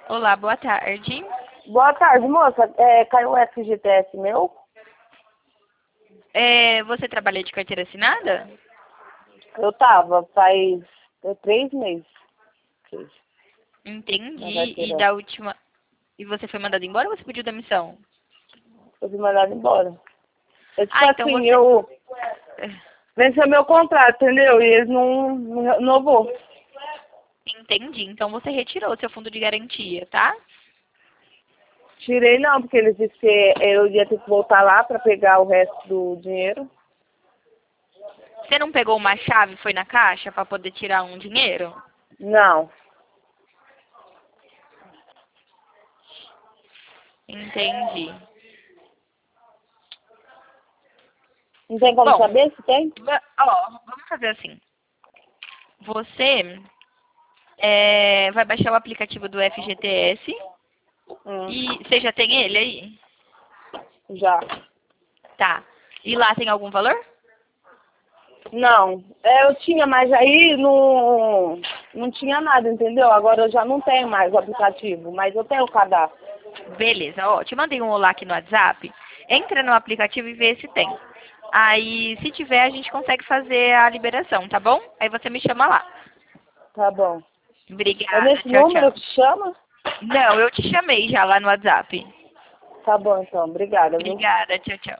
Olá, boa tarde. Boa tarde, moça. Caiu o FGTS meu? Você trabalha de carteira assinada? Eu tava, faz 3 meses. Na Entendi. E carteira. da última. E você foi mandado embora ou você pediu demissão? Eu fui mandada embora. Tipo Então assim, você. venceu meu contrato, entendeu? E eles não renovou. Entendi. Então você retirou seu fundo de garantia, tá? Tirei não, porque eles disseram que eu ia ter que voltar lá pra pegar o resto do dinheiro. Você não pegou uma chave e foi na caixa para poder tirar um dinheiro? Não. Entendi. Não tem como Bom, saber se tem? vamos fazer assim. Você vai baixar o aplicativo do FGTS e você já tem ele aí? Já. Tá. E lá tem algum valor? Não. Eu tinha, mas aí não tinha nada, entendeu? Agora eu já não tenho mais o aplicativo, mas eu tenho o cadastro. Beleza, ó, te mandei um olá aqui no WhatsApp. Entra no aplicativo e vê se tem. Aí, se tiver, a gente consegue fazer a liberação, tá bom? Aí você me chama lá. Tá bom. É Obrigada, nesse tchau, número tchau. que chama? Não, eu te chamei já lá no WhatsApp. Tá bom, então. Obrigada, viu? Obrigada, tchau, tchau.